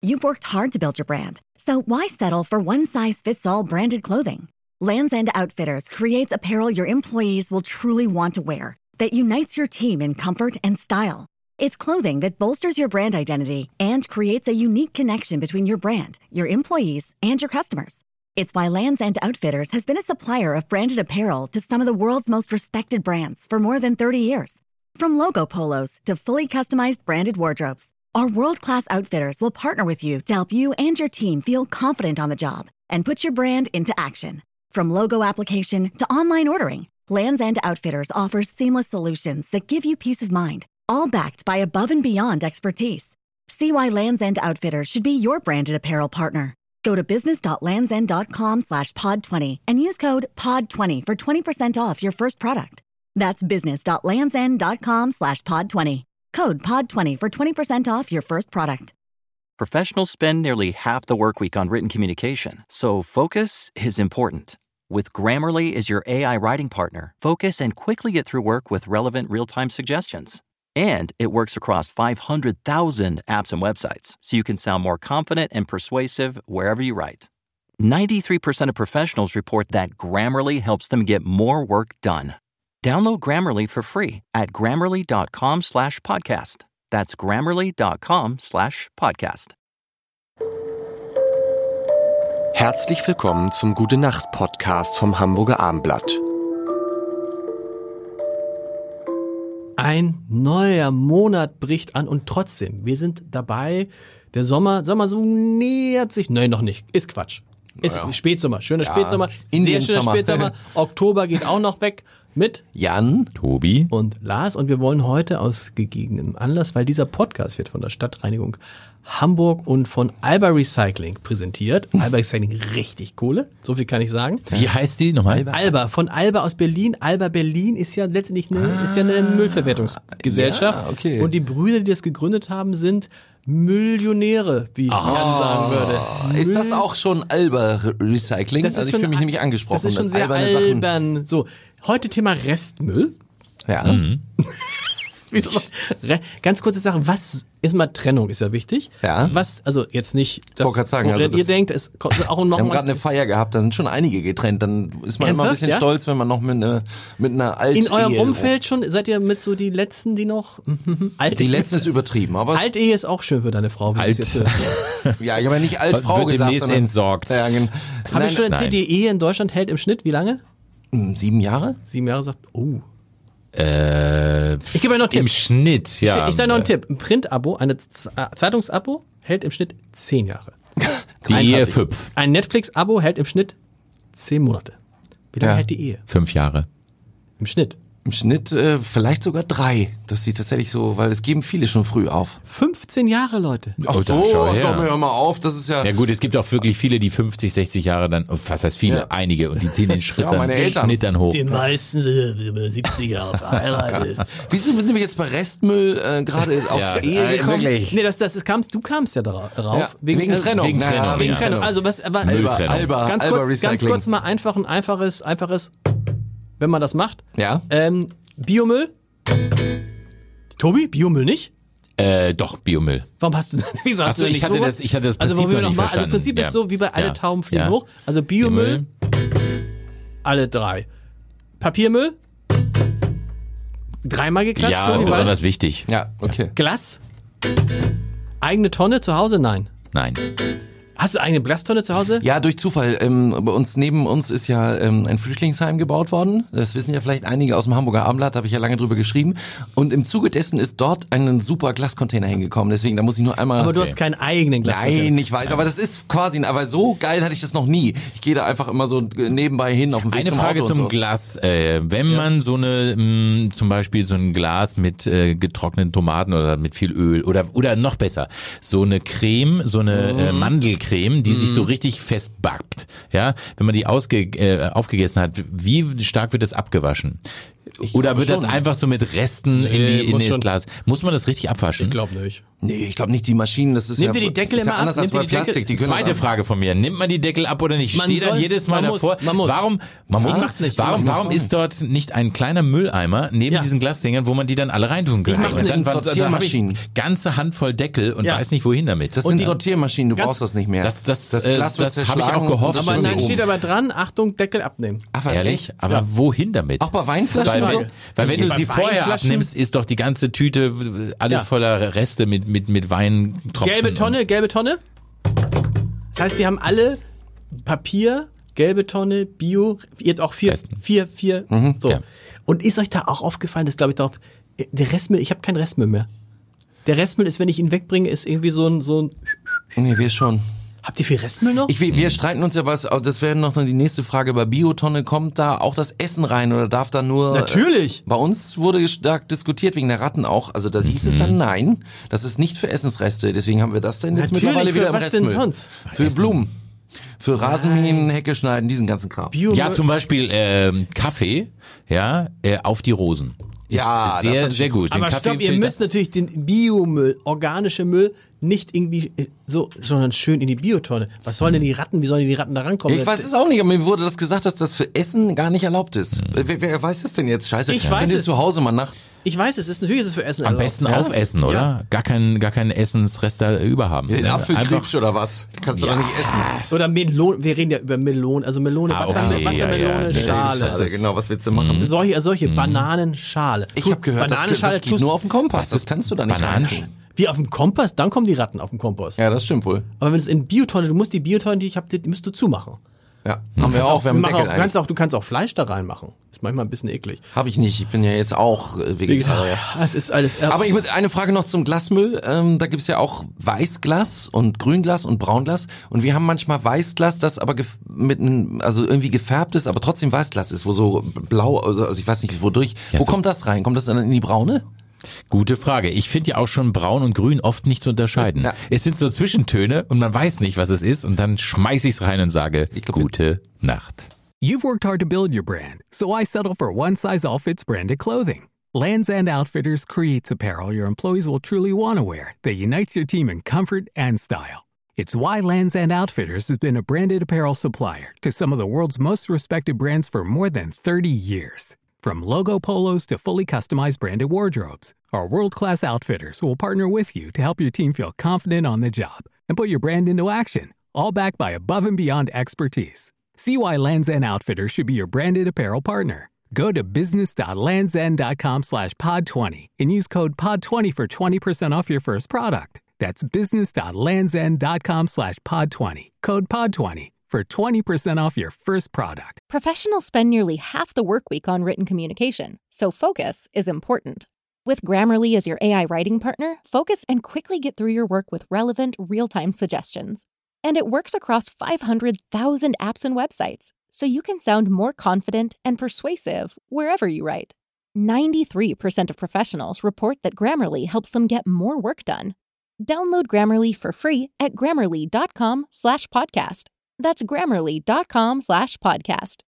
You've worked hard to build your brand, so why settle for one-size-fits-all branded clothing? Lands' End Outfitters creates apparel your employees will truly want to wear, that unites your team in comfort and style. It's clothing that bolsters your brand identity and creates a unique connection between your brand, your employees, and your customers. It's why Lands' End Outfitters has been a supplier of branded apparel to some of the world's most respected brands for more than 30 years. From logo polos to fully customized branded wardrobes, our world-class outfitters will partner with you to help you and your team feel confident on the job and put your brand into action. From logo application to online ordering, Lands' End Outfitters offers seamless solutions that give you peace of mind, all backed by above and beyond expertise. See why Lands' End Outfitters should be your branded apparel partner. Go to business.landsend.com/pod20 and use code POD20 for 20% off your first product. That's business.landsend.com/pod20. Code POD20 for 20% off your first product. Professionals spend nearly half the work week on written communication, so focus is important. With Grammarly as your AI writing partner, focus and quickly get through work with relevant real-time suggestions. And it works across 500,000 apps and websites, so you can sound more confident and persuasive wherever you write. 93% of professionals report that Grammarly helps them get more work done. Download Grammarly for free at Grammarly.com/podcast. That's Grammarly.com/podcast. Herzlich willkommen zum Gute-Nacht-Podcast vom Hamburger Abendblatt. Ein neuer Monat bricht an und trotzdem, wir sind dabei, der Sommer, so nähert sich, nein, noch nicht, ist Quatsch. Ist Spätsommer, schöner Spätsommer, sehr schöner Spätsommer, Oktober geht auch noch weg mit Jan, Tobi und Lars und wir wollen heute aus gegebenem Anlass, weil dieser Podcast wird von der Stadtreinigung Hamburg und von Alba Recycling präsentiert. Alba Recycling, richtig Kohle, so viel kann ich sagen. Wie heißt die nochmal? Alba, von Alba aus Berlin. Alba Berlin ist ja letztendlich eine Müllverwertungsgesellschaft. Ja, okay. Und die Brüder, die das gegründet haben, sind Millionäre, wie Jan sagen würde. Ist das auch schon Alba Recycling? Das ist also ich schon fühle mich nämlich angesprochen. Das ist schon sehr albern. So, heute Thema Restmüll. Ja. Ganz kurze Sache, was ist mal Trennung, ist ja wichtig. Ja. Was, also jetzt nicht, das, ich wollte gerade sagen, also ihr denkt, es kommt auch noch wir haben mal. gerade eine Feier gehabt, da sind schon einige getrennt, dann ist man immer ein bisschen stolz, wenn man noch mit einer Alt-Ehe... In eurem Umfeld schon, seid ihr mit so die Letzten, die noch... Die Letzten ist übertrieben, aber... Alt-Ehe ist auch schön für deine Frau. Ja, ich habe ja nicht Altfrau gesagt, sondern entsorgt. Ja, habe ich schon erzählt, die Ehe in Deutschland hält im Schnitt wie lange? 7 Jahre? 7 Jahre sagt, ich gebe euch noch einen Tipp. Im Schnitt, ja. Ich sage noch einen Tipp. Ein Print-Abo, eine Zeitungsabo hält im Schnitt 10 Jahre. Die Ehe 5. Ein Netflix-Abo hält im Schnitt 10 Monate. Wie lange hält die Ehe? 5 Jahre. Im Schnitt. Im Schnitt vielleicht sogar 3. Das sieht tatsächlich so, weil es geben viele schon früh auf. 15 Jahre, Leute. Ach so, hör mal auf, das ist ja... Ja gut, es gibt auch wirklich viele, die 50, 60 Jahre dann, was heißt viele, einige, und die ziehen den Schritt meine Eltern. Schnitt dann hoch. Die meisten sind 70 Jahre verheiratet. Wie sind wir jetzt bei Restmüll gerade auf Ehe gekommen? Wirklich. Nee, du kamst ja darauf. Ja, wegen Trennung. Wegen Trennung. Wegen Trennung. Also was, aber Alba ganz Recycling. kurz mal einfaches, wenn man das macht. Ja. Biomüll. Tobi, Biomüll nicht? Doch, Biomüll. Warum hast du, wieso hast du denn nicht sowas? Ich hatte das Prinzip also, noch nicht verstanden. Also das Prinzip ist so, wie bei alle Tauben fliegen hoch. Also Biomüll, alle 3. Papiermüll, 3-mal geklatscht. Ja, besonders wichtig. Ja, okay. Glas, eigene Tonne zu Hause? Nein. Hast du eine Glastonne zu Hause? Ja, durch Zufall. Neben uns ist ja ein Flüchtlingsheim gebaut worden. Das wissen ja vielleicht einige aus dem Hamburger Abendblatt, habe ich ja lange drüber geschrieben. Und im Zuge dessen ist dort ein super Glascontainer hingekommen. Deswegen, da muss ich nur einmal... Aber du hast keinen eigenen Glascontainer. Nein, ich weiß, aber das ist quasi... Aber so geil hatte ich das noch nie. Ich gehe da einfach immer so nebenbei hin auf dem Weg Eine zum Frage Auto zum und so. Glas. Wenn man so eine, zum Beispiel so ein Glas mit getrockneten Tomaten oder mit viel Öl oder noch besser, so eine Creme, so eine Mandelcreme, die sich so richtig festbackt, ja, wenn man die aufgegessen hat, wie stark wird das abgewaschen? Oder wird das schon. einfach so mit Resten in muss das schon. Glas? Muss man das richtig abwaschen? Ich glaube nicht. Nee, ich glaube nicht, die Maschinen, das ist Nehmt ihr die Deckel ist ja immer ab? anders als Nehmt bei ihr die Deckel- Plastik. Die können Zweite das Frage von mir. Nimmt man die Deckel ab oder nicht? Man Steht dann soll- jedes Mal man muss, davor? man muss. Warum Ich mach's nicht. Warum Ich mach's ist dort nicht ein kleiner Mülleimer neben Ja. diesen Glasdingern, wo man die dann alle reintun könnte? mach's nicht. dann habe ich Sortiermaschinen. ganze Handvoll Deckel und Ja. weiß nicht, wohin damit. Das sind Sortiermaschinen, du brauchst das nicht mehr. Das Glas wird habe ich zerschlagen auch gehofft. und das Aber ist nein, oben. steht aber dran, Achtung, Deckel abnehmen. Ach, was, Ehrlich? echt? Aber wohin damit? Auch bei Weinflaschen Weil, oder so? weil wenn du Bei sie vorher Weinflaschen- abnimmst, ist doch die ganze Tüte alles Ja. voller Reste mit Weintropfen. Gelbe Tonne. Das heißt, wir haben alle Papier, gelbe Tonne, Bio, ihr habt auch vier. So. Ja. Und ist euch da auch aufgefallen, das glaube ich darauf, der Restmüll, ich habe keinen Restmüll mehr. Der Restmüll ist, wenn ich ihn wegbringe, ist irgendwie so ein Nee, wir schon. habt ihr viel Restmüll noch? Wir streiten uns ja was, das wäre noch die nächste Frage, bei Biotonne kommt da auch das Essen rein oder darf da nur... Natürlich. Bei uns wurde stark diskutiert wegen der Ratten auch, also da hieß es dann nein, das ist nicht für Essensreste, deswegen haben wir das dann jetzt Natürlich, mittlerweile für wieder im was denn Restmüll. sonst? Für Blumen, für Rasenmähen, Hecke schneiden, diesen ganzen Kram. Bio Ja, zum Beispiel Kaffee, ja, auf die Rosen. Ja, Ist das sehr, hat- sehr gut. aber stopp, ihr müsst natürlich den Biomüll, organische Müll, nicht irgendwie so, sondern schön in die Biotonne. Was sollen denn die Ratten, wie sollen die Ratten da rankommen? Ich weiß es auch nicht, aber mir wurde das gesagt, dass das für Essen gar nicht erlaubt ist. Wer weiß das denn jetzt? Scheiße, Ich weiß könnt ihr es. zu Hause mal nach... Ich weiß, natürlich ist es für Essen Am erlaubt. besten Ja? aufessen, oder? Gar kein Essensrest da über haben. Den Ja, Apfelklipsch oder was? Die kannst du doch nicht essen. Oder Melone, wir reden ja über Melone, also Melone, Ah, Wassermelone, okay, ja, Schale. nee, das ist- Also genau, was willst du machen? Solche Bananenschale. Ich habe gehört, das geht nur auf dem Kompass. Das kannst du da nicht Bananen? reintun. Wie auf dem Kompost? Dann kommen die Ratten auf dem Kompost. Ja, das stimmt wohl. Aber wenn es in Biotonne, du musst die Biotonne, die ich habe, die musst du zumachen. Ja, haben wir auch. Wir haben einen Deckel eigentlich. Du kannst auch Fleisch da reinmachen. Ist manchmal ein bisschen eklig. Habe ich nicht. Ich bin ja jetzt auch Vegetarier. Es ist alles. Aber eine Frage noch zum Glasmüll. Da gibt's ja auch Weißglas und Grünglas und Braunglas. Und wir haben manchmal Weißglas, das aber also irgendwie gefärbt ist, aber trotzdem Weißglas ist, wo so blau, also ich weiß nicht wodurch. Ja, Wo so- kommt das rein? Kommt das dann in die braune? Gute Frage. Ich finde ja auch schon Braun und Grün oft nicht zu unterscheiden. Ja. Es sind so Zwischentöne und man weiß nicht, was es ist und dann schmeiß ich's rein und sage, gute Nacht. You've worked hard to build your brand, so why settle for one-size-all-fits branded clothing? Lands' End Outfitters creates apparel your employees will truly want to wear that unites your team in comfort and style. It's why Lands' End Outfitters has been a branded apparel supplier to some of the world's most respected brands for more than 30 years. From logo polos to fully customized branded wardrobes, our world-class outfitters will partner with you to help your team feel confident on the job and put your brand into action, all backed by above-and-beyond expertise. See why Lands' End Outfitters should be your branded apparel partner. Go to business.landsend.com/pod20 and use code POD20 for 20% off your first product. That's business.landsend.com/pod20. Code POD20 for 20% off your first product. Professionals spend nearly half the work week on written communication, so focus is important. With Grammarly as your AI writing partner, focus and quickly get through your work with relevant, real-time suggestions. And it works across 500,000 apps and websites, so you can sound more confident and persuasive wherever you write. 93% of professionals report that Grammarly helps them get more work done. Download Grammarly for free at grammarly.com/podcast. That's grammarly.com/podcast.